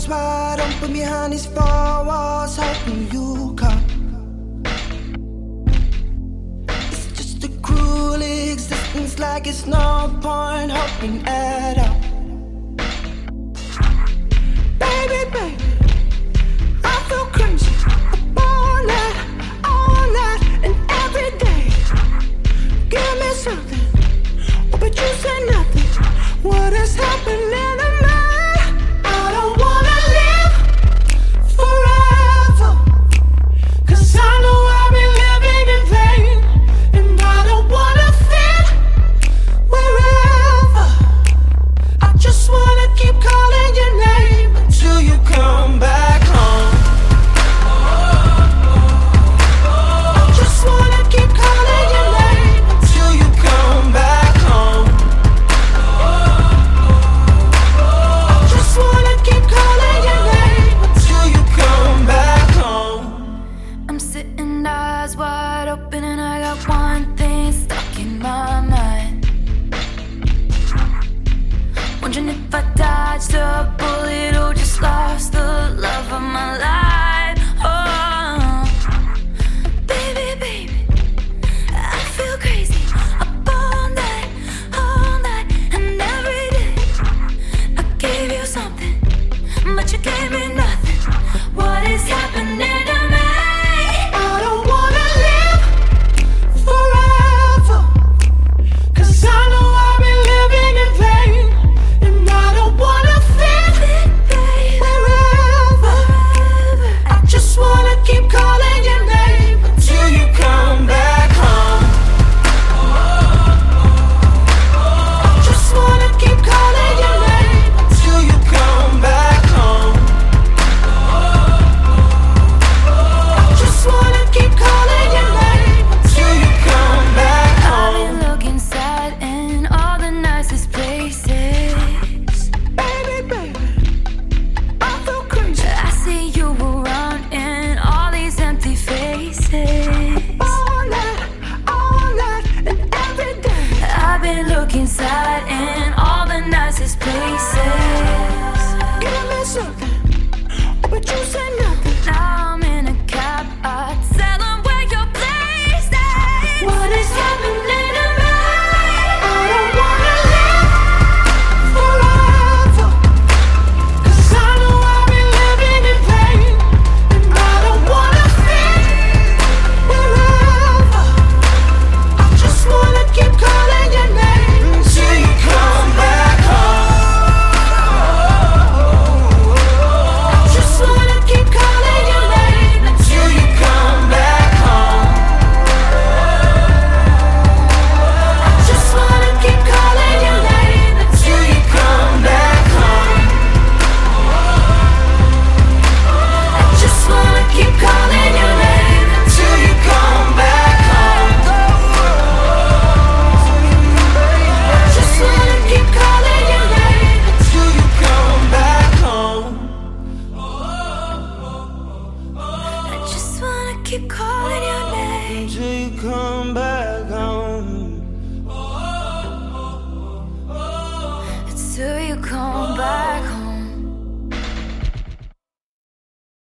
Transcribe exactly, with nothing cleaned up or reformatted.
eyes wide open behind these four walls, hoping you come. It's just a cruel existence, like it's no point hoping at all. Baby, baby, I feel crazy up all night, all night, and every day. Give me something, oh, but you say nothing. What is happening to me? I don't wanna live forever, 'cause I know I've been living in vain, and I don't wanna fit wherever. I just wanna keep calling your name until you come back home. I just wanna keep calling your name until you come back home. I just wanna keep calling your name until you come back home. I'm sitting eyes wide open and I got one thing stuck in my mind. Wondering if I dodged a bullet or just lost the love of my life. Oh, baby, baby, I feel crazy up all night, all night, and every day. I gave you something, but you gave me nothing. What is happening to me? I don't wanna live forever, 'cause I know I've been living in vain, and I don't wanna fit wherever. I just wanna keep calling your name until you come back home. I just wanna keep calling your name until you come back home. I just wanna keep calling your name until you come back I've home. been looking sad in all the nicest places. Baby, baby, I feel crazy. I see you around in all these empty faces. All night, all night, and every day. I've been looking sad in all the nicest places. Give me something, oh, but you say nothing. Now I'm in a cab, I tell them where your place is. What is happening to me? I don't wanna live forever, 'cause I know I've been living in vain, and I don't wanna fit wherever. I just wanna keep calling your name until you come back home. I just wanna keep calling your name until you come back home. I just wanna keep calling your name until you come back home. I just wanna keep calling your name until you come back home. I just wanna keep calling your name until you come back home. I just wanna keep calling your name Until you come back home. until you come